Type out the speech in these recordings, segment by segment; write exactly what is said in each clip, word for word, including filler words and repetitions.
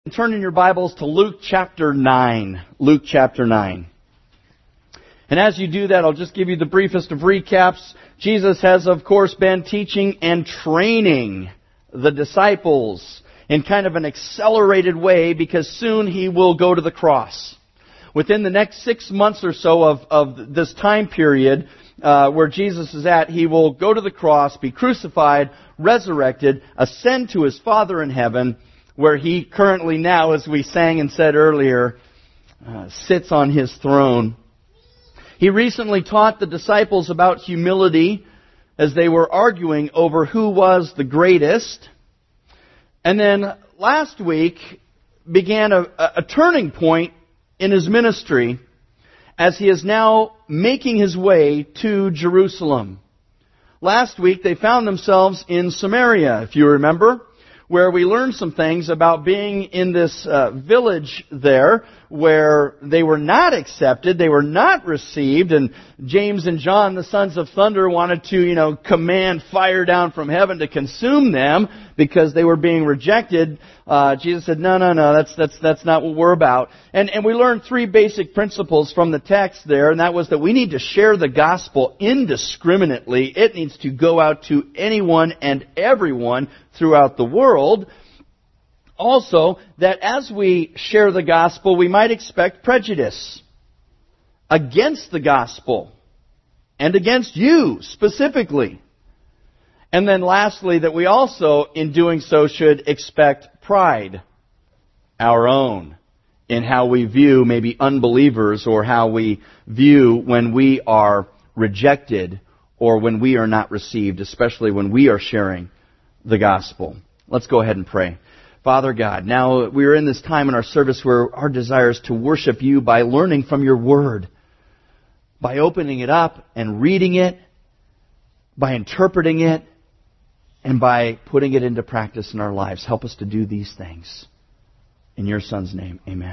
Turn in your Bibles to Luke chapter nine. Luke chapter nine. And as you do that, I'll just give you the briefest of recaps. Jesus has, of course, been teaching and training the disciples in kind of an accelerated way because soon He will go to the cross. Within the next six months or so of, of this time period uh, where Jesus is at, He will go to the cross, be crucified, resurrected, ascend to His Father in heaven, where He currently now, as we sang and said earlier, uh, sits on His throne. He recently taught the disciples about humility as they were arguing over who was the greatest. And then last week began a, a turning point in His ministry as He is now making His way to Jerusalem. Last week they found themselves in Samaria, if you remember, where we learned some things about being in this uh, village there where they were not accepted, they were not received, and James and John, the sons of thunder, wanted to, you know, command fire down from heaven to consume them because they were being rejected. Uh, Jesus said, no, no, no, that's that's that's not what we're about. And and we learned three basic principles from the text there, and that was that we need to share the gospel indiscriminately. It needs to go out to anyone and everyone throughout the world. Also, that as we share the gospel, we might expect prejudice against the gospel and against you specifically. And then lastly, that we also, in doing so, should expect pride, our own, in how we view maybe unbelievers or how we view when we are rejected or when we are not received, especially when we are sharing the gospel. Let's go ahead and pray. Father God, now we are in this time in our service where our desire is to worship You by learning from Your Word, by opening it up and reading it, by interpreting it, and by putting it into practice in our lives. Help us to do these things. In Your Son's name, amen.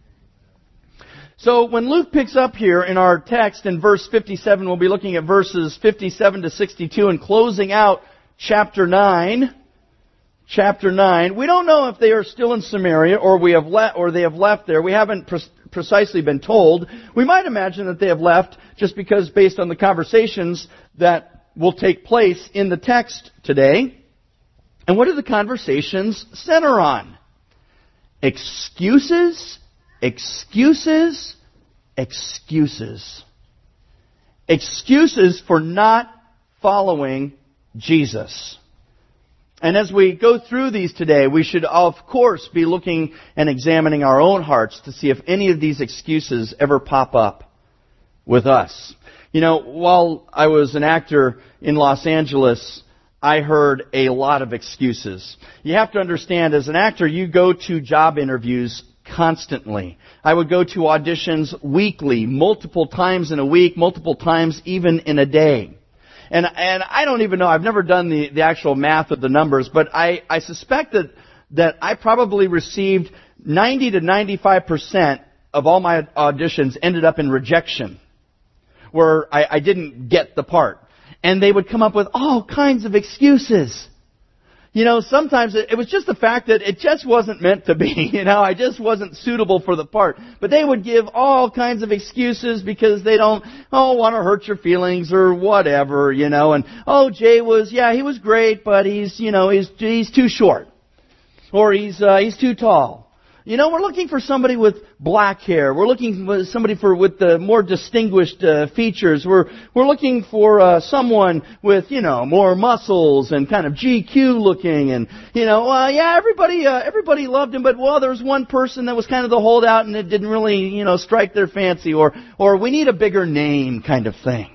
So when Luke picks up here in our text in verse fifty-seven, we'll be looking at verses fifty-seven to sixty-two and closing out chapter nine. Chapter nine. We don't know if they are still in Samaria or we have le- or they have left there. We haven't pre- precisely been told. We might imagine that they have left just because based on the conversations that will take place in the text today. And what do the conversations center on? Excuses, excuses, excuses. Excuses for not following Jesus. And as we go through these today, we should, of course, be looking and examining our own hearts to see if any of these excuses ever pop up with us. You know, while I was an actor in Los Angeles, I heard a lot of excuses. You have to understand, as an actor, you go to job interviews constantly. I would go to auditions weekly, multiple times in a week, multiple times even in a day. And and I don't even know, I've never done the, the actual math of the numbers, but I, I suspect that, that I probably received ninety to ninety-five percent of all my auditions ended up in rejection, where I, I didn't get the part. And they would come up with all kinds of excuses. You know, sometimes it, it was just the fact that it just wasn't meant to be. You know, I just wasn't suitable for the part. But they would give all kinds of excuses because they don't, oh, want to hurt your feelings or whatever, you know. And, oh, Jay was, yeah, he was great, but he's, you know, he's he's too short. Or he's uh, he's too tall. You know, we're looking for somebody with black hair. We're looking for somebody for with the more distinguished uh, features. We're we're looking for uh, someone with, you know, more muscles and kind of G Q looking. And, you know, uh, yeah, everybody uh, everybody loved him, but well, there was one person that was kind of the holdout, and it didn't really, you know, strike their fancy. Or or we need a bigger name, kind of thing.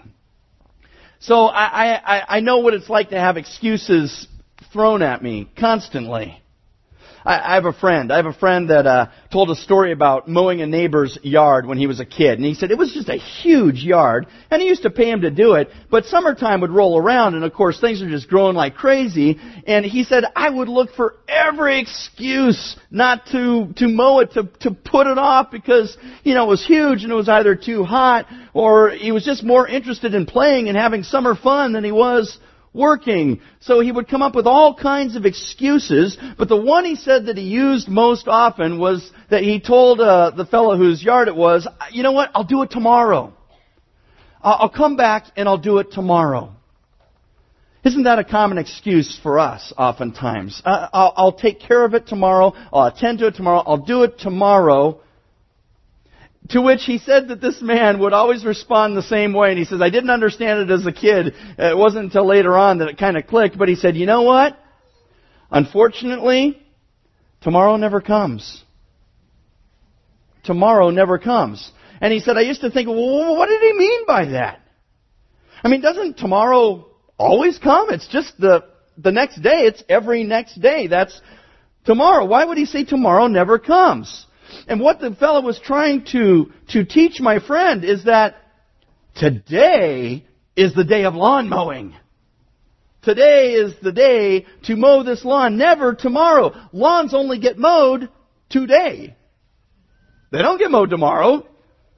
So I I I know what it's like to have excuses thrown at me constantly. I have a friend. I have a friend that uh, told a story about mowing a neighbor's yard when he was a kid. And he said it was just a huge yard. And he used to pay him to do it. But summertime would roll around. And, of course, things are just growing like crazy. And he said, I would look for every excuse not to, to mow it, to, to put it off because, you know, it was huge and it was either too hot or he was just more interested in playing and having summer fun than he was working. So he would come up with all kinds of excuses, but the one he said that he used most often was that he told uh, the fellow whose yard it was, you know what, I'll do it tomorrow. I'll come back and I'll do it tomorrow. Isn't that a common excuse for us oftentimes? Uh, I'll, I'll take care of it tomorrow. I'll attend to it tomorrow. I'll do it tomorrow. To which he said that this man would always respond the same way. And he says, I didn't understand it as a kid. It wasn't until later on that it kind of clicked. But he said, you know what? Unfortunately, tomorrow never comes. Tomorrow never comes. And he said, I used to think, well, what did he mean by that? I mean, doesn't tomorrow always come? It's just the the next day. It's every next day. That's tomorrow. Why would he say tomorrow never comes? And what the fellow was trying to, to teach my friend is that today is the day of lawn mowing. Today is the day to mow this lawn, never tomorrow. Lawns only get mowed today. They don't get mowed tomorrow.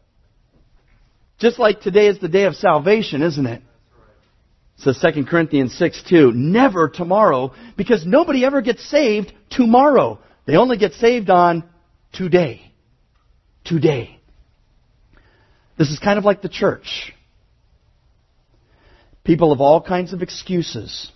Just like today is the day of salvation, isn't it? So Second Corinthians six two, never tomorrow, because nobody ever gets saved tomorrow. They only get saved on today. Today. This is kind of like the church. People have all kinds of excuses.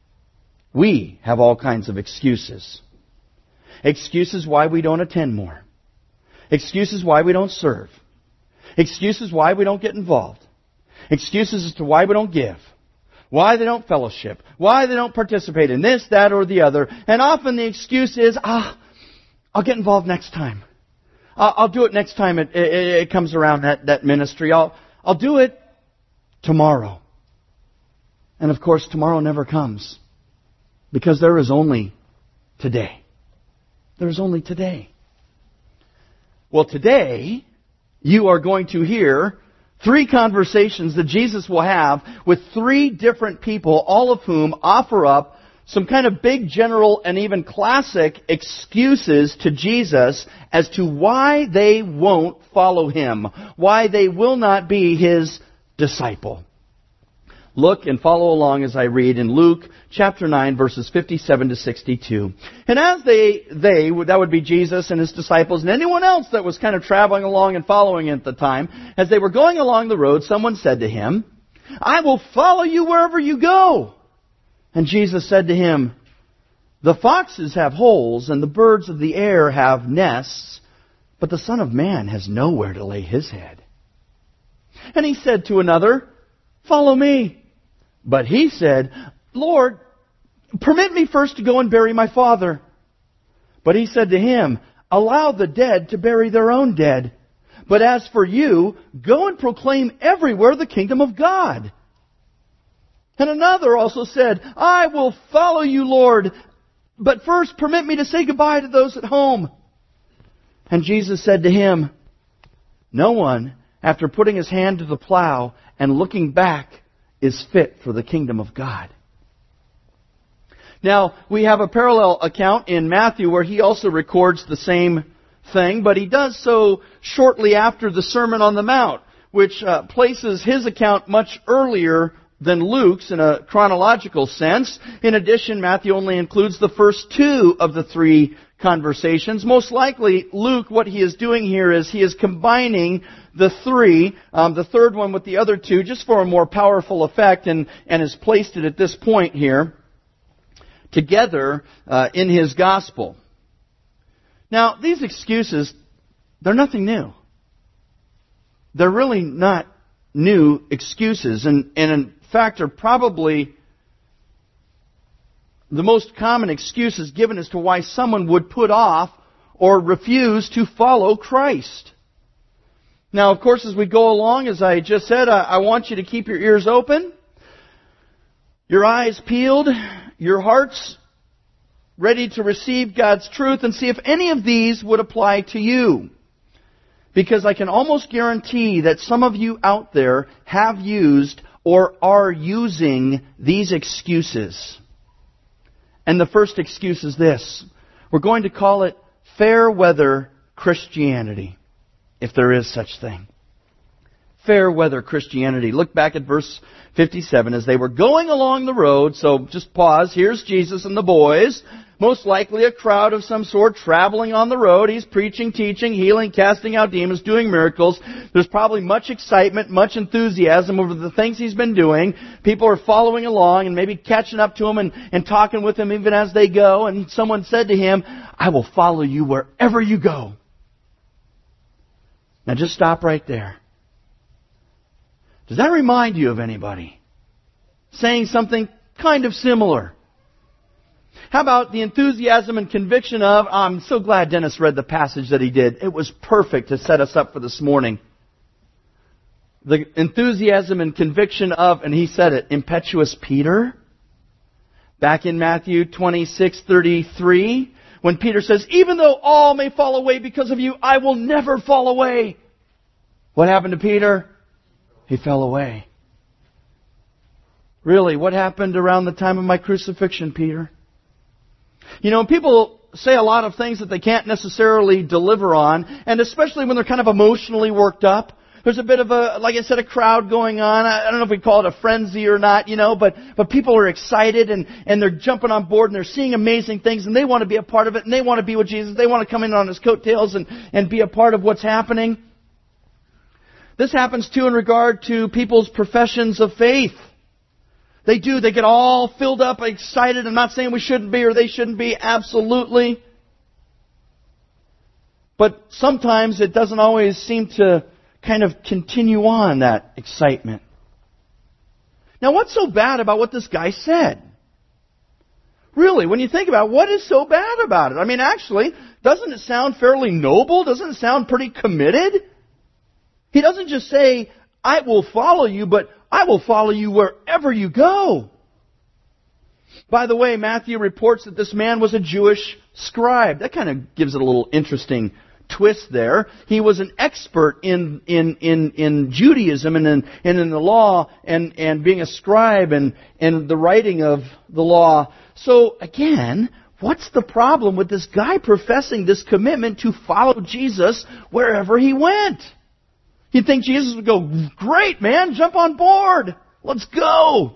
We have all kinds of excuses. Excuses why we don't attend more. Excuses why we don't serve. Excuses why we don't get involved. Excuses as to why we don't give. Why they don't fellowship. Why they don't participate in this, that, or the other. And often the excuse is, ah, I'll get involved next time. I'll, I'll do it next time it, it, it comes around that, that ministry. I'll, I'll do it tomorrow. And of course, tomorrow never comes. Because there is only today. There is only today. Well, today, you are going to hear three conversations that Jesus will have with three different people, all of whom offer up some kind of big, general, and even classic excuses to Jesus as to why they won't follow Him, why they will not be His disciple. Look and follow along as I read in Luke chapter nine, verses fifty-seven to sixty-two. And as they, they, that would be Jesus and His disciples and anyone else that was kind of traveling along and following at the time, as they were going along the road, someone said to Him, I will follow you wherever you go. And Jesus said to him, the foxes have holes and the birds of the air have nests, but the Son of Man has nowhere to lay His head. And he said to another, follow me. But he said, Lord, permit me first to go and bury my father. But he said to him, allow the dead to bury their own dead. But as for you, go and proclaim everywhere the kingdom of God. And another also said, I will follow you, Lord, but first permit me to say goodbye to those at home. And Jesus said to him, no one, after putting his hand to the plow and looking back, is fit for the kingdom of God. Now, we have a parallel account in Matthew where he also records the same thing, but he does so shortly after the Sermon on the Mount, which uh, places his account much earlier than Luke's in a chronological sense. In addition, Matthew only includes the first two of the three conversations. Most likely, Luke, what he is doing here is he is combining the three, um, the third one with the other two, just for a more powerful effect, and, and has placed it at this point here together uh, in his gospel. Now, these excuses, they're nothing new. They're really not new excuses, and, and in fact are probably the most common excuses given as to why someone would put off or refuse to follow Christ. Now, of course, as we go along, as I just said, I, I want you to keep your ears open, your eyes peeled, your hearts ready to receive God's truth, and see if any of these would apply to you. Because I can almost guarantee that some of you out there have used or are using these excuses. And the first excuse is this. We're going to call it fair weather Christianity, if there is such thing. fair weather Christianity. Look back at verse fifty-seven. As they were going along the road, so just pause, here's Jesus and the boys. Most likely a crowd of some sort traveling on the road. He's preaching, teaching, healing, casting out demons, doing miracles. There's probably much excitement, much enthusiasm over the things He's been doing. People are following along and maybe catching up to Him and, and talking with Him even as they go. And someone said to Him, I will follow you wherever you go. Now just stop right there. Does that remind you of anybody saying something kind of similar? How about the enthusiasm and conviction of, oh, I'm so glad Dennis read the passage that he did. It was perfect to set us up for this morning. The enthusiasm and conviction of, and he said it, impetuous Peter. Back in Matthew twenty-six thirty-three, when Peter says, even though all may fall away because of you, I will never fall away. What happened to Peter? He fell away. Really, what happened around the time of my crucifixion, Peter? You know, people say a lot of things that they can't necessarily deliver on, and especially when they're kind of emotionally worked up. There's a bit of a, like I said, a crowd going on. I don't know if we call it a frenzy or not, you know, but, but people are excited and, and they're jumping on board and they're seeing amazing things and they want to be a part of it and they want to be with Jesus. They want to come in on His coattails and, and be a part of what's happening. This happens too in regard to people's professions of faith. They do. They get all filled up, excited. I'm not saying we shouldn't be or they shouldn't be. Absolutely. But sometimes it doesn't always seem to kind of continue on, that excitement. Now, what's so bad about what this guy said? Really, when you think about it, what is so bad about it? I mean, actually, doesn't it sound fairly noble? Doesn't it sound pretty committed? He doesn't just say, I will follow you, but I will follow you wherever you go. By the way, Matthew reports that this man was a Jewish scribe. That kind of gives it a little interesting twist there. He was an expert in in in, in Judaism and in, and in the law and, and being a scribe and, and the writing of the law. So again, what's the problem with this guy professing this commitment to follow Jesus wherever he went? You'd think Jesus would go, great, man, jump on board. Let's go.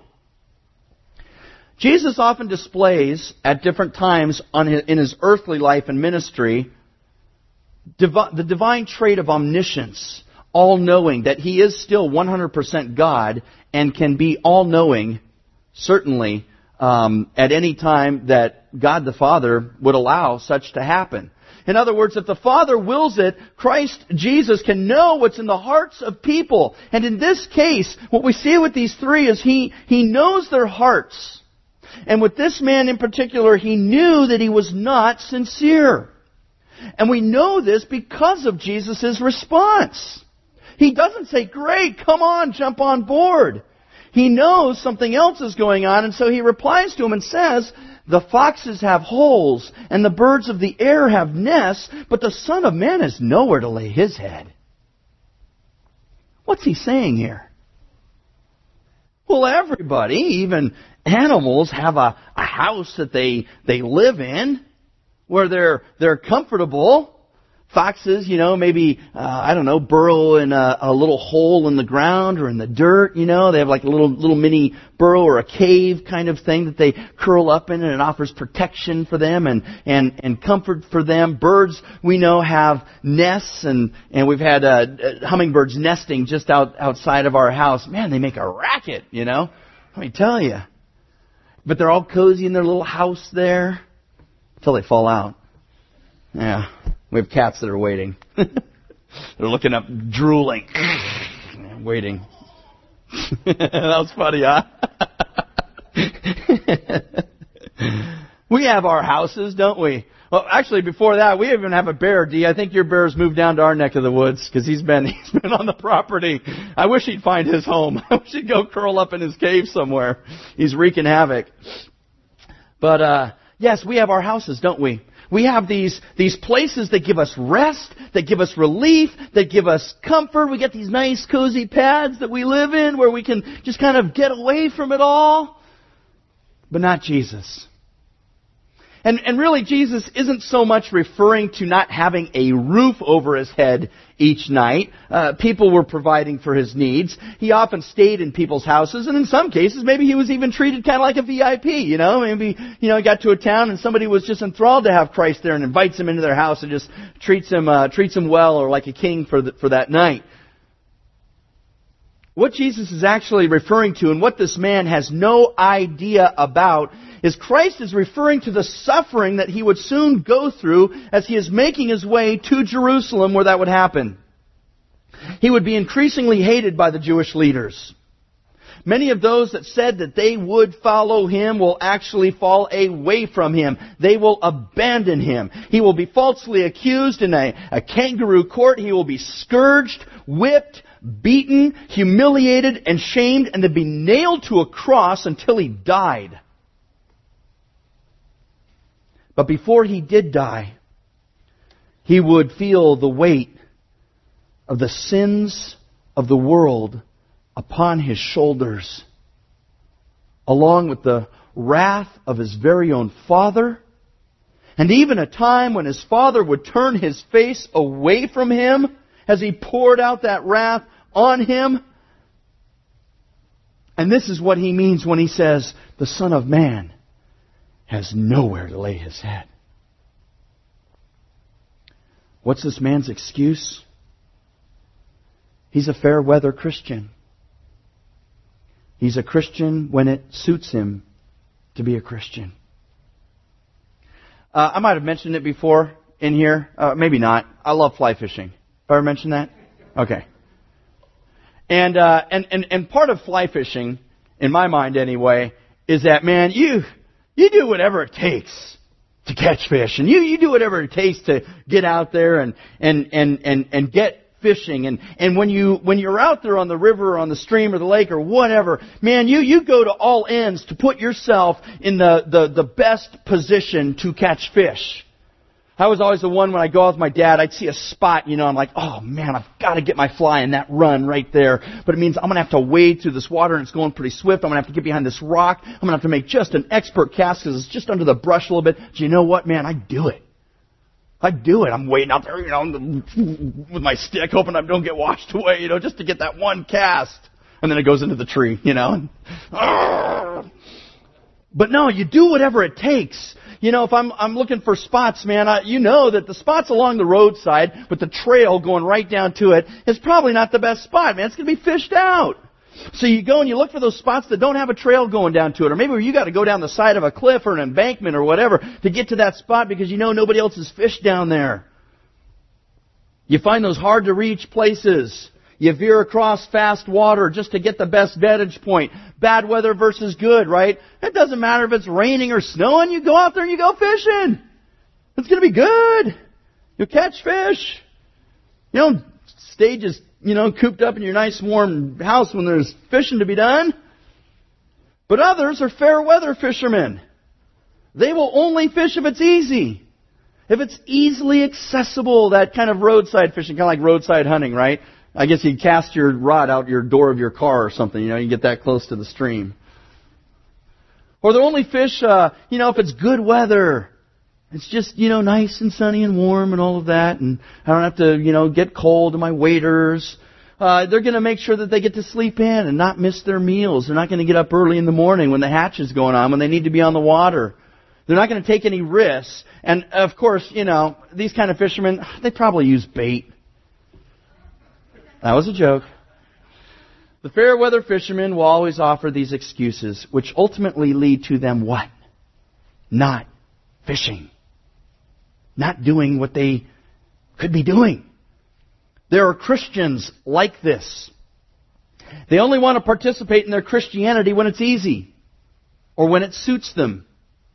Jesus often displays at different times on his, in his earthly life and ministry divi- the divine trait of omniscience, all-knowing, that He is still one hundred percent God and can be all-knowing, certainly, um, at any time that God the Father would allow such to happen. In other words, if the Father wills it, Christ Jesus can know what's in the hearts of people. And in this case, what we see with these three is He, he knows their hearts. And with this man in particular, He knew that he was not sincere. And we know this because of Jesus' response. He doesn't say, great, come on, jump on board. He knows something else is going on, and so He replies to him and says, the foxes have holes, and the birds of the air have nests, but the Son of Man has nowhere to lay His head. What's He saying here? Well, everybody, even animals, have a, a house that they, they live in, where they're, they're comfortable. Foxes, you know, maybe, uh, I don't know, burrow in a, a little hole in the ground or in the dirt, you know. They have like a little little mini burrow or a cave kind of thing that they curl up in, and it offers protection for them and, and, and comfort for them. Birds, we know, have nests, and, and we've had uh, hummingbirds nesting just out outside of our house. Man, they make a racket, you know. Let me tell you. But they're all cozy in their little house there until they fall out. Yeah. We have cats that are waiting. They're looking up, drooling, waiting. That was funny, huh? We have our houses, don't we? Well, actually, before that, we even have a bear. Dee, I think your bear's moved down to our neck of the woods because he's been he's been on the property. I wish he'd find his home. I wish he'd go curl up in his cave somewhere. He's wreaking havoc. But uh, yes, we have our houses, don't we? We have these, these places that give us rest, that give us relief, that give us comfort. We get these nice cozy pads that we live in where we can just kind of get away from it all. But not Jesus. And, and really, Jesus isn't so much referring to not having a roof over his head each night. Uh, people were providing for his needs. He often stayed in people's houses, and in some cases, maybe he was even treated kind of like a V I P, you know? Maybe, you know, he got to a town and somebody was just enthralled to have Christ there and invites him into their house and just treats him, uh, treats him well or like a king for the, for that night. What Jesus is actually referring to, and what this man has no idea about, is Christ is referring to the suffering that he would soon go through as he is making his way to Jerusalem where that would happen. He would be increasingly hated by the Jewish leaders. Many of those that said that they would follow him will actually fall away from him. They will abandon him. He will be falsely accused in a, a kangaroo court. He will be scourged, whipped, beaten, humiliated, and shamed, and to be nailed to a cross until he died. But before he did die, he would feel the weight of the sins of the world upon his shoulders, along with the wrath of his very own Father, and even a time when his Father would turn his face away from him as he poured out that wrath on him. And this is what he means when he says, the Son of Man has nowhere to lay his head. What's this man's excuse? He's a fair weather Christian. He's a Christian when it suits him to be a Christian. Uh, I might have mentioned it before in here. Uh, maybe not. I love fly fishing. Have I ever mentioned that? Okay. And, uh, and, and, and part of fly fishing, in my mind anyway, is that, man, you, you do whatever it takes to catch fish. And you, you do whatever it takes to get out there and, and, and, and, and get fishing. And, and when you, when you're out there on the river or on the stream or the lake or whatever, man, you, you go to all ends to put yourself in the, the, the best position to catch fish. I was always the one when I go out with my dad, I'd see a spot, you know, I'm like, oh man, I've got to get my fly in that run right there. But it means I'm going to have to wade through this water and it's going pretty swift. I'm going to have to get behind this rock. I'm going to have to make just an expert cast because it's just under the brush a little bit. Do you know what, man? I do it. I do it. I'm waiting out there, you know, with my stick, hoping I don't get washed away, you know, just to get that one cast. And then it goes into the tree, you know. And, but no, you do whatever it takes. You know, if I'm I'm looking for spots, man, I, you know that the spots along the roadside with the trail going right down to it is probably not the best spot, man. It's going to be fished out. So you go and you look for those spots that don't have a trail going down to it. Or maybe you got to go down the side of a cliff or an embankment or whatever to get to that spot because you know nobody else has fished down there. You find those hard to reach places. You veer across fast water just to get the best vantage point. Bad weather versus good, right? It doesn't matter if it's raining or snowing. You go out there and you go fishing. It's going to be good. You'll catch fish. You don't stay just, you know, cooped up in your nice warm house when there's fishing to be done. But others are fair weather fishermen. They will only fish if it's easy. If it's easily accessible, that kind of roadside fishing, kind of like roadside hunting, right? I guess you cast your rod out your door of your car or something, you know, you get that close to the stream. Or they'll only fish, uh, you know, if it's good weather. It's just, you know, nice and sunny and warm and all of that. And I don't have to, you know, get cold to my waders. Uh, they're going to make sure that they get to sleep in and not miss their meals. They're not going to get up early in the morning when the hatch is going on, when they need to be on the water. They're not going to take any risks. And, of course, you know, these kind of fishermen, they probably use bait. That was a joke. The fair weather fishermen will always offer these excuses, which ultimately lead to them what? Not fishing. Not doing what they could be doing. There are Christians like this. They only want to participate in their Christianity when it's easy or when it suits them.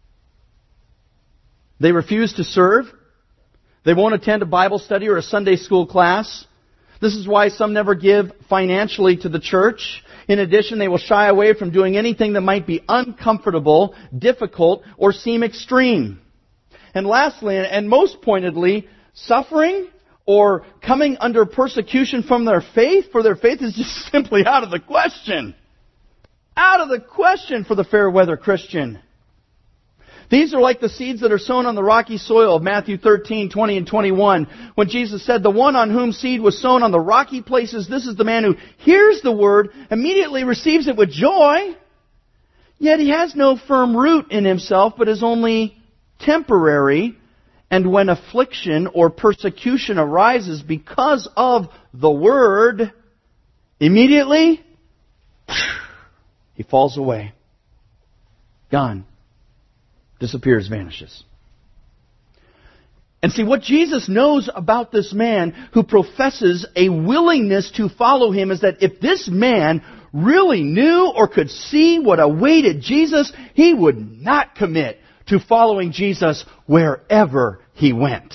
They refuse to serve. They won't attend a Bible study or a Sunday school class. This is why some never give financially to the church. In addition, they will shy away from doing anything that might be uncomfortable, difficult, or seem extreme. And lastly, and most pointedly, suffering or coming under persecution from their faith, for their faith is just simply out of the question. Out of the question for the fair weather Christian. These are like the seeds that are sown on the rocky soil of Matthew thirteen, twenty and twenty-one. When Jesus said, the one on whom seed was sown on the rocky places, this is the man who hears the word, immediately receives it with joy. Yet he has no firm root in himself, but is only temporary. And when affliction or persecution arises because of the word, immediately he falls away. Gone. Disappears, vanishes. And see, what Jesus knows about this man who professes a willingness to follow him is that if this man really knew or could see what awaited Jesus, he would not commit to following Jesus wherever he went.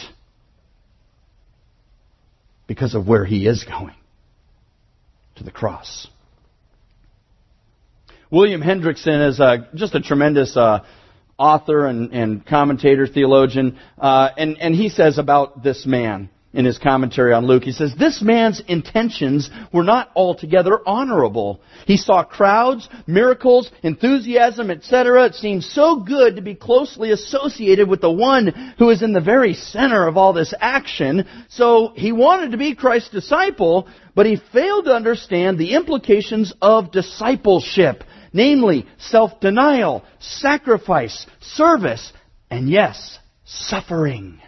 Because of where he is going. To the cross. William Hendrickson is a, just a tremendous uh, author and, and commentator, theologian, uh, and, and he says about this man in his commentary on Luke, he says, this man's intentions were not altogether honorable. He saw crowds, miracles, enthusiasm, et cetera. It seemed so good to be closely associated with the one who is in the very center of all this action. So he wanted to be Christ's disciple, but he failed to understand the implications of discipleship. Namely, self-denial, sacrifice, service, and yes, suffering.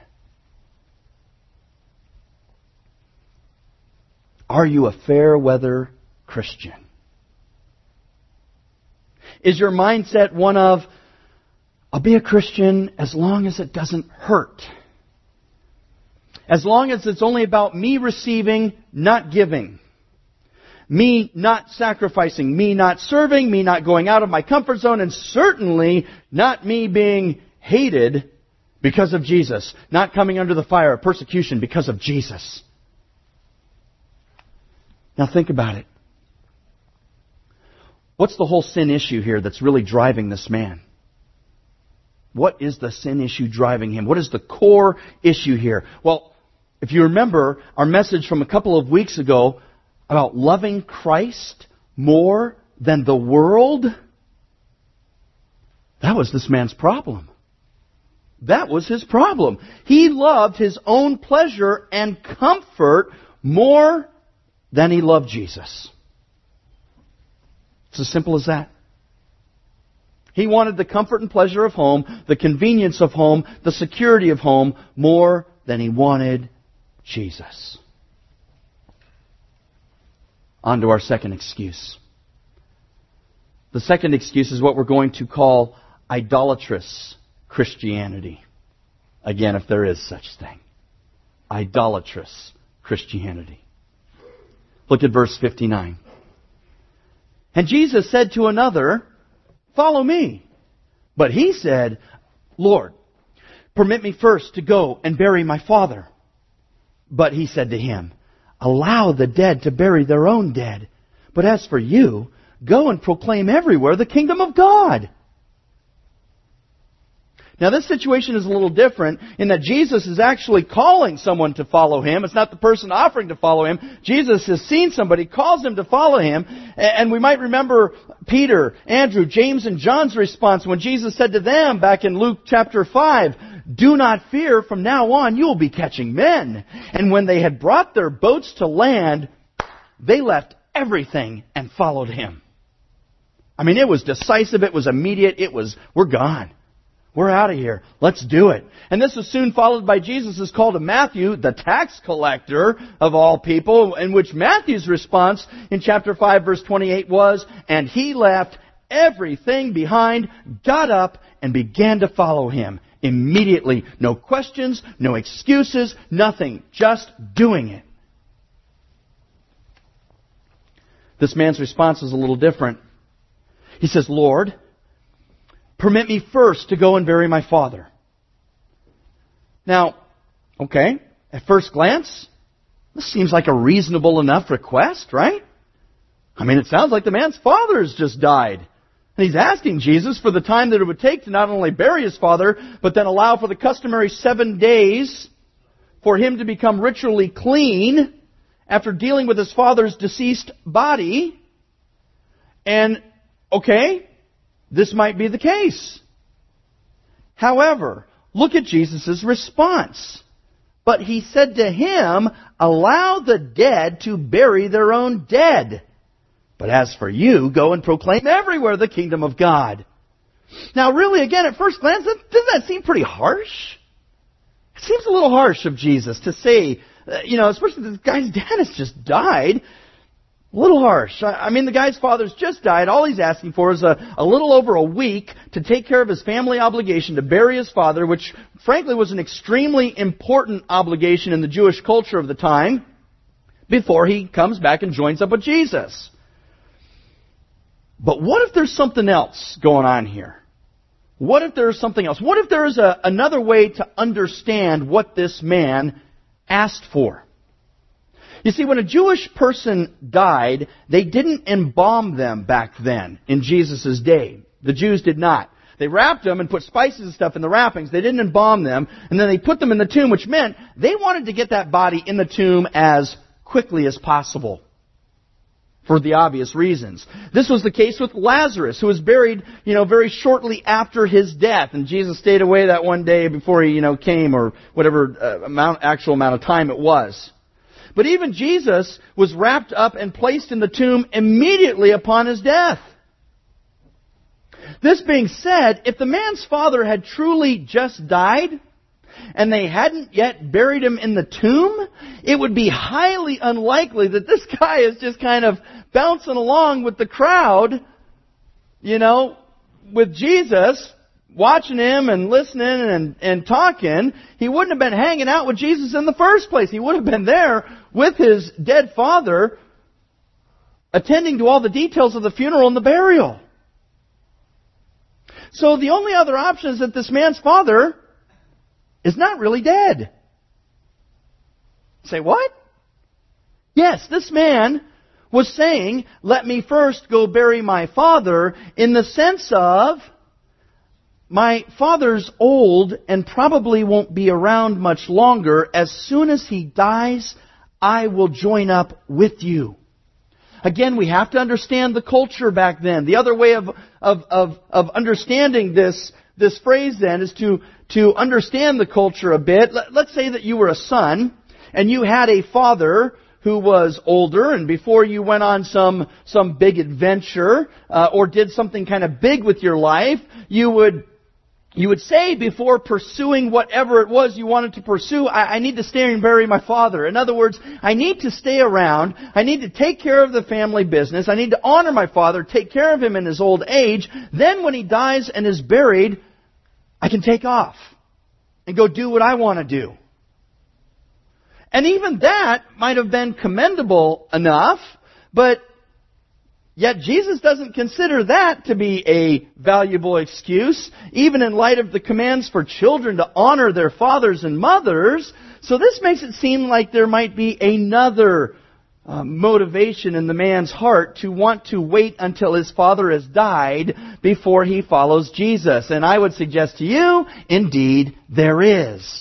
Are you a fair-weather Christian? Is your mindset one of, I'll be a Christian as long as it doesn't hurt? As long as it's only about me receiving, not giving. Me not sacrificing, me not serving, me not going out of my comfort zone, and certainly not me being hated because of Jesus. Not coming under the fire of persecution because of Jesus. Now think about it. What's the whole sin issue here that's really driving this man? What is the sin issue driving him? What is the core issue here? Well, if you remember our message from a couple of weeks ago about loving Christ more than the world, that was this man's problem. That was his problem. He loved his own pleasure and comfort more than he loved Jesus. It's as simple as that. He wanted the comfort and pleasure of home, the convenience of home, the security of home, more than he wanted Jesus. On to our second excuse. The second excuse is what we're going to call idolatrous Christianity. Again, if there is such thing. Idolatrous Christianity. Look at verse fifty-nine. And Jesus said to another, follow me. But he said, Lord, permit me first to go and bury my father. But he said to him, allow the dead to bury their own dead. But as for you, go and proclaim everywhere the kingdom of God. Now this situation is a little different in that Jesus is actually calling someone to follow Him. It's not the person offering to follow Him. Jesus has seen somebody, calls him to follow Him. And we might remember Peter, Andrew, James, and John's response when Jesus said to them back in Luke chapter five, do not fear, from now on you will be catching men. And when they had brought their boats to land, they left everything and followed Him. I mean, it was decisive, it was immediate, it was, we're gone. We're out of here. Let's do it. And this was soon followed by Jesus' call to Matthew, the tax collector of all people, in which Matthew's response in chapter five, verse twenty-eight was, and he left everything behind, got up, and began to follow Him. Immediately. No questions, no excuses, nothing. Just doing it. This man's response is a little different. He says, Lord, permit me first to go and bury my father. Now, okay, at first glance, this seems like a reasonable enough request, right? I mean, it sounds like the man's father has just died. And he's asking Jesus for the time that it would take to not only bury his father, but then allow for the customary seven days for him to become ritually clean after dealing with his father's deceased body. And, okay, this might be the case. However, look at Jesus' response. But he said to him, allow the dead to bury their own dead. But as for you, go and proclaim everywhere the kingdom of God. Now really, again, at first glance, doesn't that seem pretty harsh? It seems a little harsh of Jesus to say, you know, especially this guy's dad has just died. A little harsh. I mean, the guy's father's just died. All he's asking for is a, a little over a week to take care of his family obligation to bury his father, which frankly was an extremely important obligation in the Jewish culture of the time, before he comes back and joins up with Jesus. But what if there's something else going on here? What if there's something else? What if there is a, another way to understand what this man asked for? You see, when a Jewish person died, they didn't embalm them back then in Jesus' day. The Jews did not. They wrapped them and put spices and stuff in the wrappings. They didn't embalm them. And then they put them in the tomb, which meant they wanted to get that body in the tomb as quickly as possible, for the obvious reasons. This was the case with Lazarus, who was buried, you know, very shortly after his death. And Jesus stayed away that one day before he, you know, came, or whatever uh, amount, actual amount of time it was. But even Jesus was wrapped up and placed in the tomb immediately upon his death. This being said, if the man's father had truly just died, and they hadn't yet buried him in the tomb, it would be highly unlikely that this guy is just kind of bouncing along with the crowd, you know, with Jesus, watching him and listening and, and talking. He wouldn't have been hanging out with Jesus in the first place. He would have been there with his dead father, attending to all the details of the funeral and the burial. So the only other option is that this man's father is not really dead. Say, what? Yes, this man was saying, let me first go bury my father, in the sense of, my father's old and probably won't be around much longer. As soon as he dies, I will join up with you. Again, we have to understand the culture back then. The other way of, of, of, of understanding this, this phrase then is to, to understand the culture a bit. Let, let's say that you were a son and you had a father who was older, and before you went on some, some big adventure, uh, or did something kind of big with your life, you would You would say, before pursuing whatever it was you wanted to pursue, I, I need to stay and bury my father. In other words, I need to stay around. I need to take care of the family business. I need to honor my father, take care of him in his old age. Then when he dies and is buried, I can take off and go do what I want to do. And even that might have been commendable enough, but yet Jesus doesn't consider that to be a valuable excuse, even in light of the commands for children to honor their fathers and mothers. So this makes it seem like there might be another uh, motivation in the man's heart to want to wait until his father has died before he follows Jesus. And I would suggest to you, indeed, there is.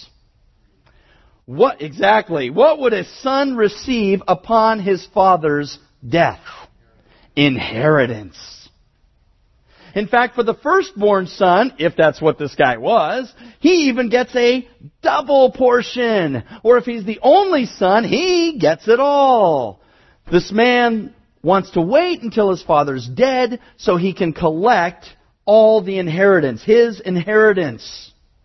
What exactly? What would a son receive upon his father's death? Inheritance. In fact, for the firstborn son, if that's what this guy was, he even gets a double portion. Or if he's the only son, he gets it all. This man wants to wait until his father's dead so he can collect all the inheritance, his inheritance.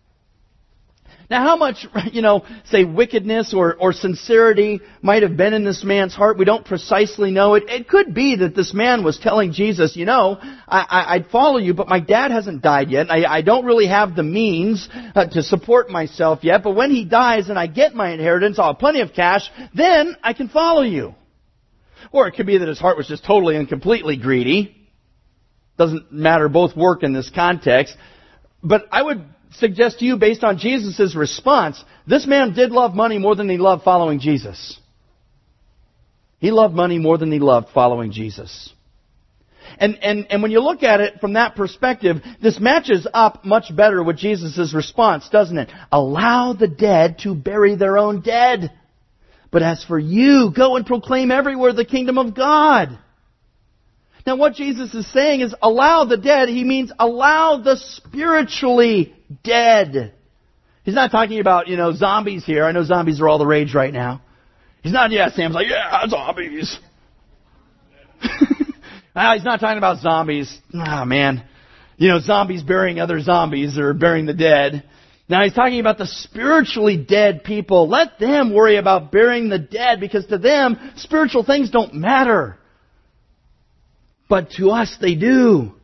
Now, how much, you know, say wickedness or, or sincerity might have been in this man's heart, we don't precisely know. It, it could be that this man was telling Jesus, you know, I, I, I'd follow you, but my dad hasn't died yet. I, I don't really have the means uh, to support myself yet. But when he dies and I get my inheritance, I'll have plenty of cash, then I can follow you. Or it could be that his heart was just totally and completely greedy. Doesn't matter, both work in this context. But I would suggest to you, based on Jesus' response, this man did love money more than he loved following Jesus. He loved money more than he loved following Jesus. And, and, and when you look at it from that perspective, this matches up much better with Jesus' response, doesn't it? Allow the dead to bury their own dead. But as for you, go and proclaim everywhere the kingdom of God. Now what Jesus is saying is allow the dead. He means allow the spiritually dead. He's not talking about, you know, zombies here. I know zombies are all the rage right now. He's not, yeah, Sam's like, yeah, zombies. ah, he's not talking about zombies. Ah, oh, man. You know, zombies burying other zombies or burying the dead. Now he's talking about the spiritually dead people. Let them worry about burying the dead, because to them, spiritual things don't matter. But to us, they do.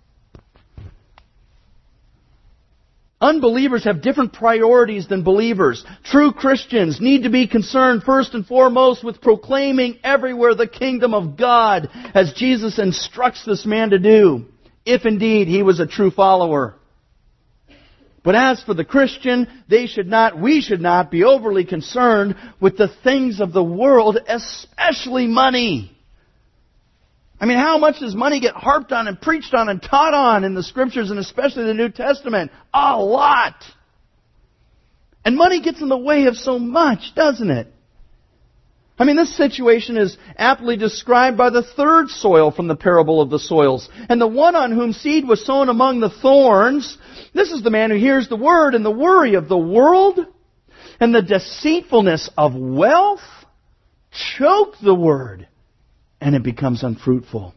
Unbelievers have different priorities than believers. True Christians need to be concerned first and foremost with proclaiming everywhere the kingdom of God, as Jesus instructs this man to do, if indeed he was a true follower. But as for the Christian, they should not, we should not be overly concerned with the things of the world, especially money. I mean, how much does money get harped on and preached on and taught on in the Scriptures, and especially the New Testament? A lot. And money gets in the way of so much, doesn't it? I mean, this situation is aptly described by the third soil from the parable of the soils. And the one on whom seed was sown among the thorns, this is the man who hears the word, and the worry of the world and the deceitfulness of wealth choke the word, and it becomes unfruitful.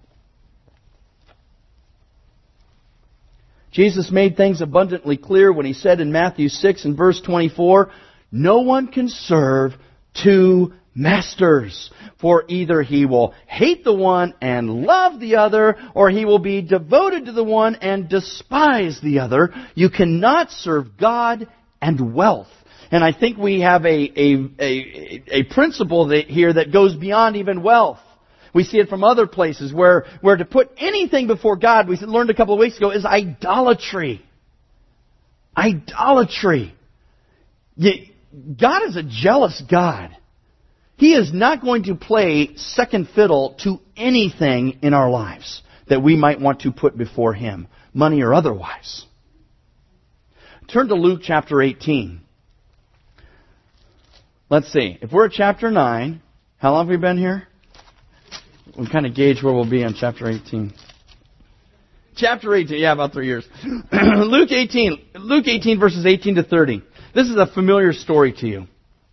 Jesus made things abundantly clear when He said in Matthew six and verse twenty-four, no one can serve two masters, for either he will hate the one and love the other, or he will be devoted to the one and despise the other. You cannot serve God and wealth. And I think we have a, a, a, a principle that here that goes beyond even wealth. We see it from other places where, where to put anything before God, we learned a couple of weeks ago, is idolatry. Idolatry. God is a jealous God. He is not going to play second fiddle to anything in our lives that we might want to put before Him, money or otherwise. Turn to Luke chapter eighteen. Let's see. If we're at chapter nine, how long have we been here? We'll kind of gauge where we'll be in chapter eighteen. Chapter eighteen, yeah, about three years. Luke eighteen, Luke eighteen verses eighteen to thirty. This is a familiar story to you.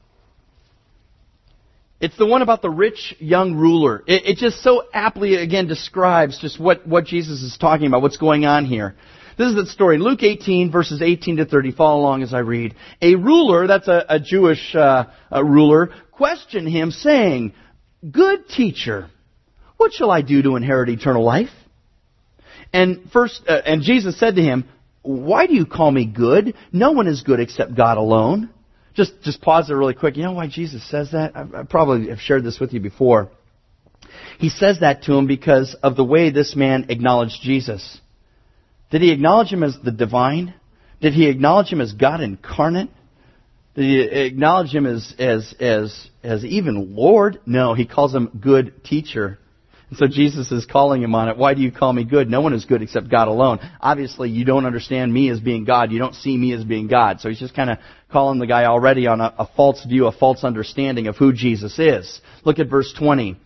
It's the one about the rich young ruler. It, it just so aptly, again, describes just what, what Jesus is talking about, what's going on here. This is the story. Luke eighteen, verses eighteen to thirty. Follow along as I read. A ruler, that's a, a Jewish uh, a ruler, questioned Him, saying, "Good teacher, what shall I do to inherit eternal life?" And first, uh, and Jesus said to him, "Why do you call me good? No one is good except God alone." Just just pause there really quick. You know why Jesus says that? I, I probably have shared this with you before. He says that to him because of the way this man acknowledged Jesus. Did he acknowledge Him as the divine? Did he acknowledge Him as God incarnate? Did he acknowledge Him as as as as even Lord? No, he calls Him good teacher. And so Jesus is calling him on it. Why do you call me good? No one is good except God alone. Obviously, you don't understand me as being God. You don't see me as being God. So he's just kind of calling the guy already on a, a false view, a false understanding of who Jesus is. Look at verse twenty.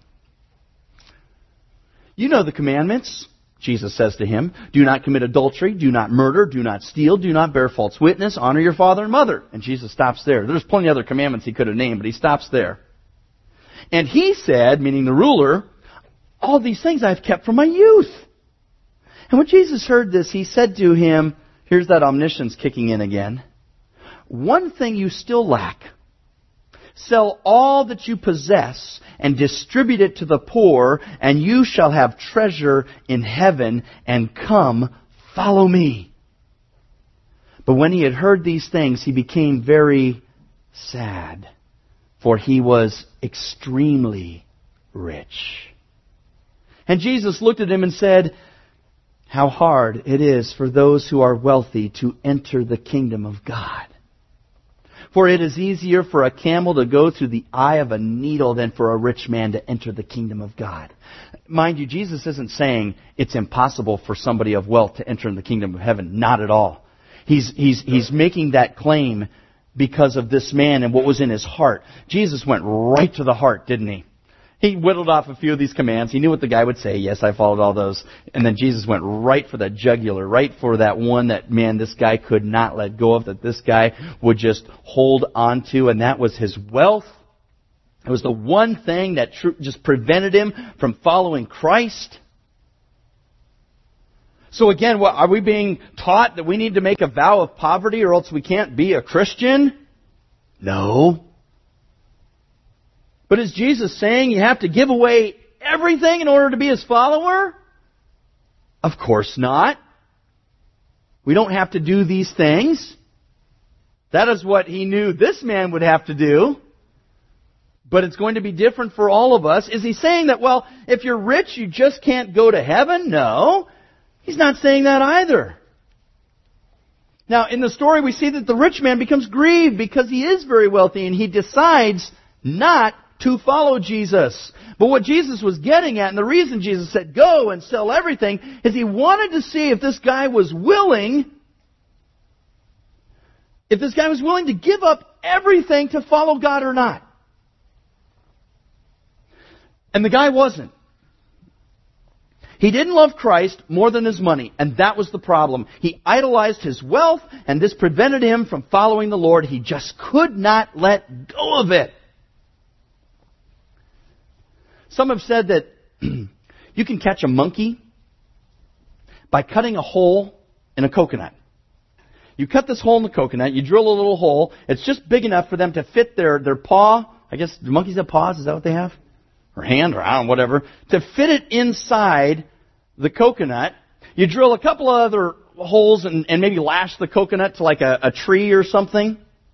You know the commandments, Jesus says to him. Do not commit adultery, do not murder, do not steal, do not bear false witness, honor your father and mother. And Jesus stops there. There's plenty of other commandments he could have named, but he stops there. And he said, meaning the ruler, all these things I've kept from my youth. And when Jesus heard this, He said to him, here's that omniscience kicking in again. One thing you still lack. Sell all that you possess and distribute it to the poor, and you shall have treasure in heaven, and come, follow me. But when he had heard these things, he became very sad, for he was extremely rich. And Jesus looked at him and said, how hard it is for those who are wealthy to enter the kingdom of God. For it is easier for a camel to go through the eye of a needle than for a rich man to enter the kingdom of God. Mind you, Jesus isn't saying it's impossible for somebody of wealth to enter in the kingdom of heaven. Not at all. He's, he's, he's making that claim because of this man and what was in his heart. Jesus went right to the heart, didn't he? He whittled off a few of these commands. He knew what the guy would say. Yes, I followed all those. And then Jesus went right for the jugular, right for that one that, man, this guy could not let go of, that this guy would just hold on to, and that was his wealth. It was the one thing that tr- just prevented him from following Christ. So again, what, are we being taught that we need to make a vow of poverty or else we can't be a Christian? No. But is Jesus saying you have to give away everything in order to be His follower? Of course not. We don't have to do these things. That is what He knew this man would have to do. But it's going to be different for all of us. Is He saying that, well, if you're rich, you just can't go to heaven? No. He's not saying that either. Now, in the story, we see that the rich man becomes grieved because he is very wealthy and he decides not to follow Jesus. But what Jesus was getting at, and the reason Jesus said, go and sell everything, is He wanted to see if this guy was willing, if this guy was willing to give up everything to follow God or not. And the guy wasn't. He didn't love Christ more than his money, and that was the problem. He idolized his wealth, and this prevented him from following the Lord. He just could not let go of it. Some have said that you can catch a monkey by cutting a hole in a coconut. You cut this hole in the coconut, you drill a little hole. It's just big enough for them to fit their, their paw. I guess do monkeys have paws? Is that what they have? Or hand, or I don't know, whatever. To fit it inside the coconut. You drill a couple of other holes and, and maybe lash the coconut to like a, a tree or something.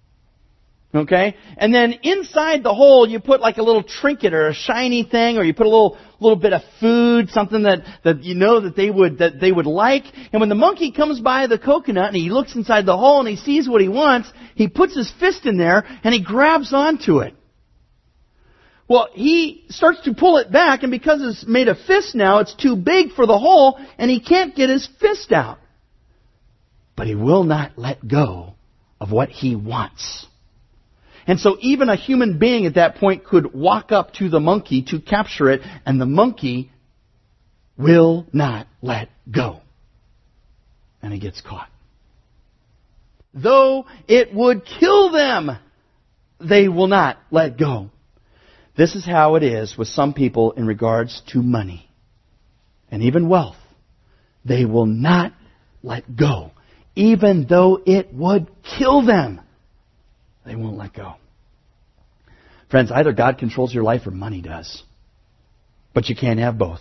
Okay? And then inside the hole, you put like a little trinket or a shiny thing, or you put a little little bit of food, something that, that you know that they would that they would like. And when the monkey comes by the coconut and he looks inside the hole and he sees what he wants, he puts his fist in there and he grabs onto it. Well, he starts to pull it back, and because it's made a fist now, it's too big for the hole, and he can't get his fist out. But he will not let go of what he wants. And so even a human being at that point could walk up to the monkey to capture it, and the monkey will not let go. And he gets caught. Though it would kill them, they will not let go. This is how it is with some people in regards to money and even wealth. They will not let go. Even though it would kill them, they won't let go. Friends, either God controls your life or money does. But you can't have both.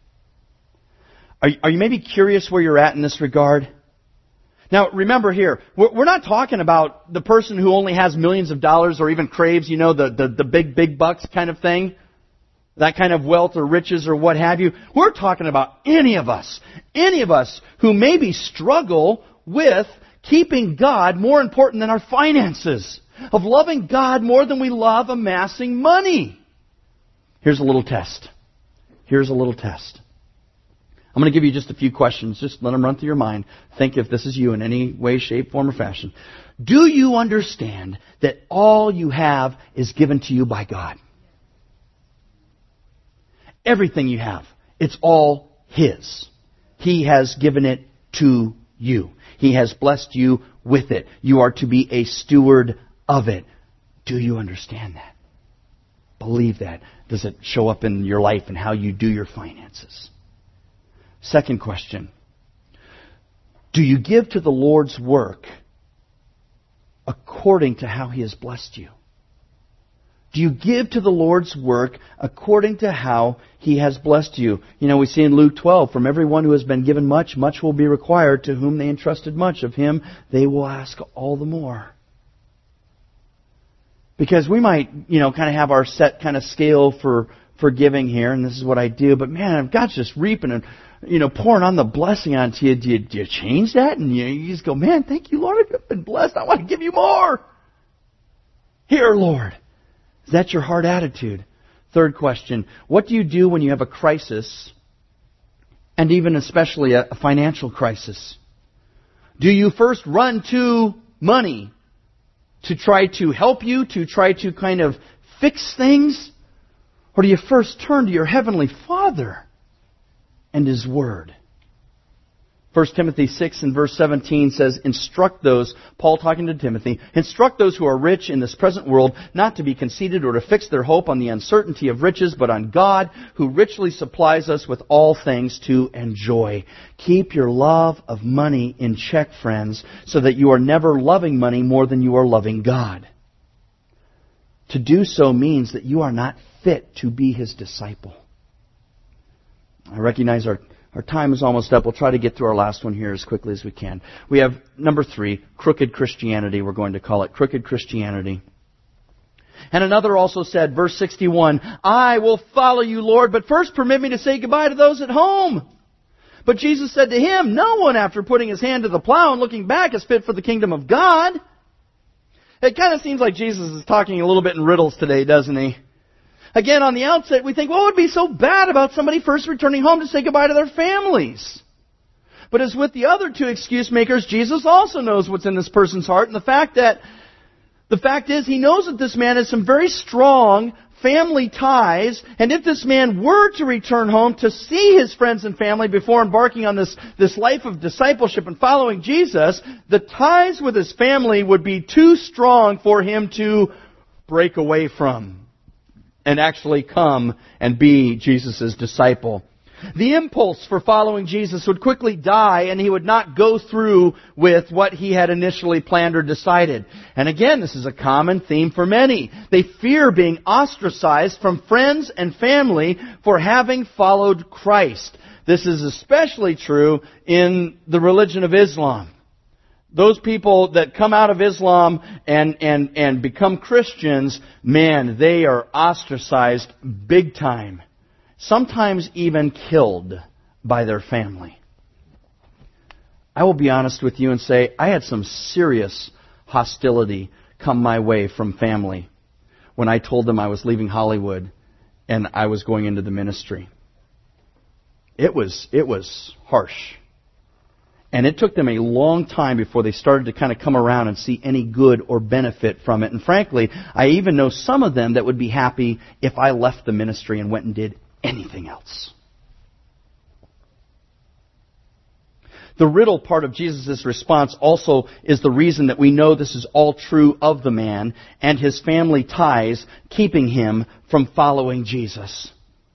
Are, are you maybe curious where you're at in this regard? Now, remember here, we're not talking about the person who only has millions of dollars or even craves, you know, the, the, the big, big bucks kind of thing. That kind of wealth or riches or what have you. We're talking about any of us. Any of us who maybe struggle with keeping God more important than our finances. Of loving God more than we love amassing money. Here's a little test. Here's a little test. I'm going to give you just a few questions. Just let them run through your mind. Think if this is you in any way, shape, form, or fashion. Do you understand that all you have is given to you by God? Everything you have. It's all His. He has given it to you. He has blessed you with it. You are to be a steward of it. Do you understand that? Believe that. Does it show up in your life and how you do your finances? Second question. Do you give to the Lord's work according to how He has blessed you? Do you give to the Lord's work according to how He has blessed you? You know, we see in Luke twelve, from everyone who has been given much, much will be required. To whom they entrusted much, of him they will ask all the more. Because we might, you know, kind of have our set kind of scale for, for giving here, and this is what I do, but man, God's just reaping and, you know, pouring on the blessing onto you. Do you, do you change that? And you, you just go, man, thank you, Lord, I've been blessed. I want to give you more. Here, Lord. Is that your heart attitude? Third question. What do you do when you have a crisis, and even especially a, a financial crisis? Do you first run to money to try to help you, to try to kind of fix things? Or do you first turn to your Heavenly Father and His Word? First Timothy six and verse seventeen says, instruct those, Paul talking to Timothy, instruct those who are rich in this present world not to be conceited or to fix their hope on the uncertainty of riches, but on God, who richly supplies us with all things to enjoy. Keep your love of money in check, friends, so that you are never loving money more than you are loving God. To do so means that you are not fit to be His disciple. I recognize our Our time is almost up. We'll try to get through our last one here as quickly as we can. We have number three, crooked Christianity, we're going to call it. Crooked Christianity. And another also said, verse sixty-one, I will follow you, Lord, but first permit me to say goodbye to those at home. But Jesus said to him, no one after putting his hand to the plow and looking back is fit for the kingdom of God. It kind of seems like Jesus is talking a little bit in riddles today, doesn't he? Again, on the outset, we think, what would be so bad about somebody first returning home to say goodbye to their families? But as with the other two excuse makers, Jesus also knows what's in this person's heart. And the fact that, the fact is, He knows that this man has some very strong family ties. And if this man were to return home to see his friends and family before embarking on this, this life of discipleship and following Jesus, the ties with his family would be too strong for him to break away from and actually come and be Jesus' disciple. The impulse for following Jesus would quickly die, and he would not go through with what he had initially planned or decided. And again, this is a common theme for many. They fear being ostracized from friends and family for having followed Christ. This is especially true in the religion of Islam. Those people that come out of Islam and, and, and become Christians, man, they are ostracized big time. Sometimes even killed by their family. I will be honest with you and say, I had some serious hostility come my way from family when I told them I was leaving Hollywood and I was going into the ministry. It was, it was harsh. And it took them a long time before they started to kind of come around and see any good or benefit from it. And frankly, I even know some of them that would be happy if I left the ministry and went and did anything else. The riddle part of Jesus' response also is the reason that we know this is all true of the man and his family ties keeping him from following Jesus.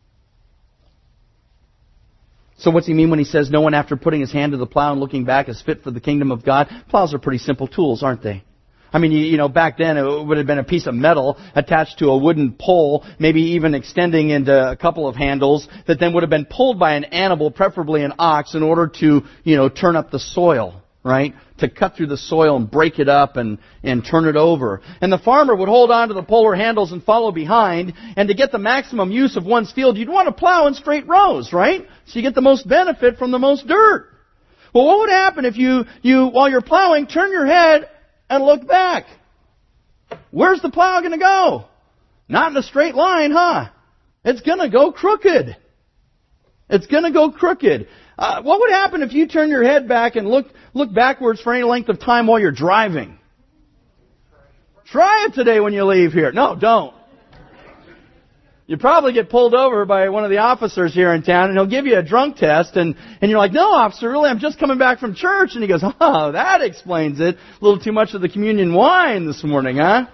So what's he mean when he says no one after putting his hand to the plow and looking back is fit for the kingdom of God? Plows are pretty simple tools, aren't they? I mean, you, you know, back then it would have been a piece of metal attached to a wooden pole, maybe even extending into a couple of handles that then would have been pulled by an animal, preferably an ox, in order to, you know, turn up the soil, right? To cut through the soil and break it up and, and turn it over. And the farmer would hold on to the polar handles and follow behind. And to get the maximum use of one's field, you'd want to plow in straight rows, right? So you get the most benefit from the most dirt. Well, what would happen if you, you while you're plowing, turn your head and look back? Where's the plow going to go? Not in a straight line, huh? It's going to go crooked. It's going to go crooked. Uh, what would happen if you turn your head back and look look backwards for any length of time while you're driving? Try it today when you leave here. No, don't. You probably get pulled over by one of the officers here in town, and he'll give you a drunk test, and, and you're like, no, officer, really, I'm just coming back from church. And he goes, oh, that explains it. A little too much of the communion wine this morning, huh?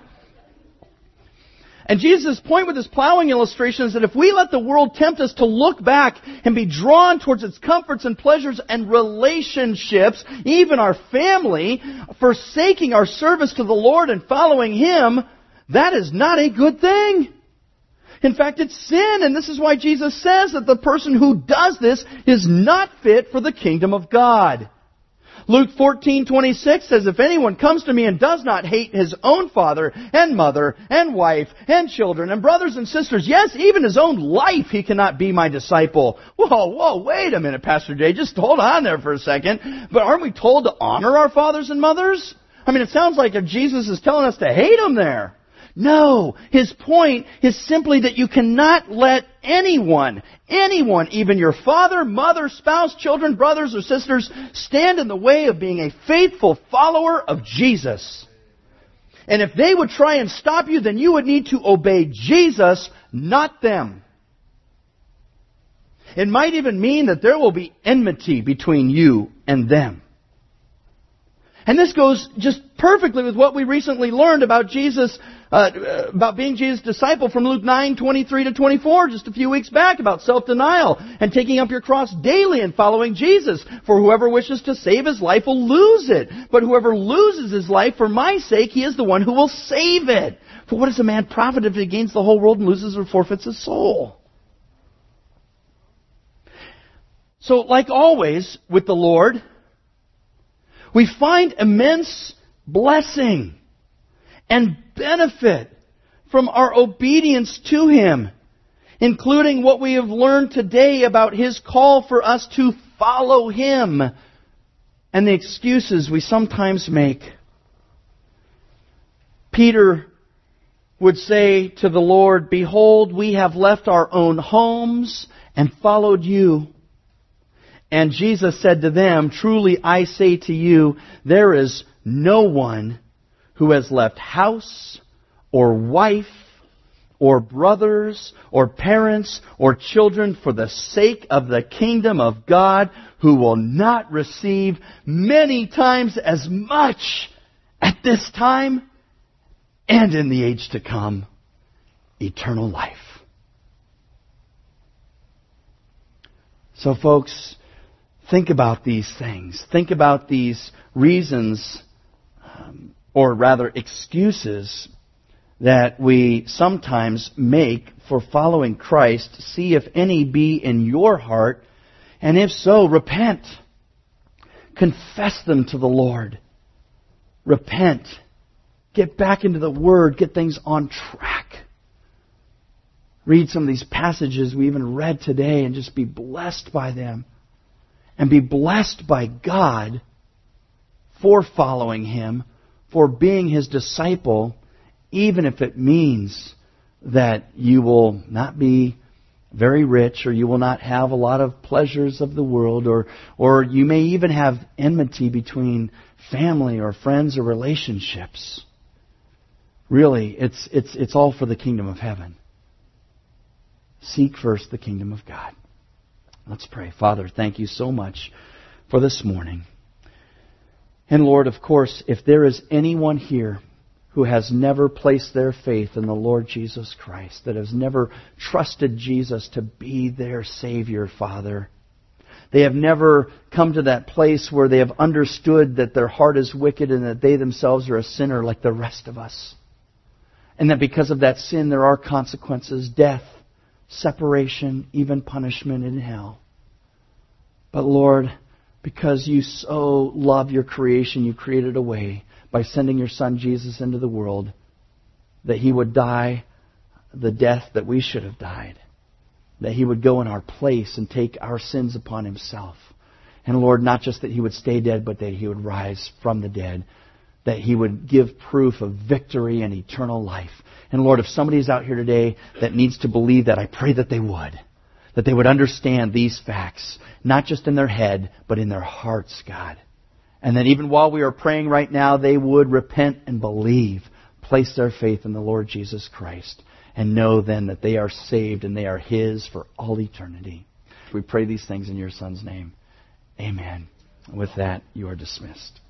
And Jesus' point with this plowing illustration is that if we let the world tempt us to look back and be drawn towards its comforts and pleasures and relationships, even our family, forsaking our service to the Lord and following Him, that is not a good thing. In fact, it's sin, and this is why Jesus says that the person who does this is not fit for the kingdom of God. Luke fourteen twenty-six says, if anyone comes to me and does not hate his own father and mother and wife and children and brothers and sisters, yes, even his own life, he cannot be my disciple. Whoa, whoa, wait a minute, Pastor Jay, just hold on there for a second. But aren't we told to honor our fathers and mothers? I mean, it sounds like if Jesus is telling us to hate them there. No, his point is simply that you cannot let anyone, anyone, even your father, mother, spouse, children, brothers, or sisters, stand in the way of being a faithful follower of Jesus. And if they would try and stop you, then you would need to obey Jesus, not them. It might even mean that there will be enmity between you and them. And this goes just perfectly with what we recently learned about Jesus, uh, about being Jesus' disciple from Luke nine, twenty-three to twenty-four, just a few weeks back, about self-denial and taking up your cross daily and following Jesus. For whoever wishes to save his life will lose it. But whoever loses his life for my sake, he is the one who will save it. For what is a man profit if he gains the whole world and loses or forfeits his soul? So, like always with the Lord, we find immense blessing and benefit from our obedience to Him, including what we have learned today about His call for us to follow Him and the excuses we sometimes make. Peter would say to the Lord, "Behold, we have left our own homes and followed you." And Jesus said to them, "Truly I say to you, there is no one who has left house or wife or brothers or parents or children for the sake of the kingdom of God who will not receive many times as much at this time and in the age to come, eternal life." So folks, think about these things. Think about these reasons, um, or rather excuses, that we sometimes make for following Christ. See if any be in your heart, and if so, repent. Confess them to the Lord. Repent. Get back into the Word. Get things on track. Read some of these passages we even read today and just be blessed by them. And be blessed by God for following Him, for being His disciple, even if it means that you will not be very rich, or you will not have a lot of pleasures of the world, or or you may even have enmity between family or friends or relationships. Really, it's it's it's all for the kingdom of heaven. Seek first the kingdom of God. Let's pray. Father, thank you so much for this morning. And Lord, of course, if there is anyone here who has never placed their faith in the Lord Jesus Christ, that has never trusted Jesus to be their Savior, Father, they have never come to that place where they have understood that their heart is wicked and that they themselves are a sinner like the rest of us. And that because of that sin there are consequences, death, separation, even punishment in hell. But Lord, because you so love your creation, you created a way by sending your Son Jesus into the world that He would die the death that we should have died. That He would go in our place and take our sins upon Himself. And Lord, not just that He would stay dead, but that He would rise from the dead. That He would give proof of victory and eternal life. And Lord, if somebody's out here today that needs to believe that, I pray that they would. That they would understand these facts, not just in their head, but in their hearts, God. And that even while we are praying right now, they would repent and believe, place their faith in the Lord Jesus Christ, and know then that they are saved and they are His for all eternity. We pray these things in your Son's name. Amen. With that, you are dismissed.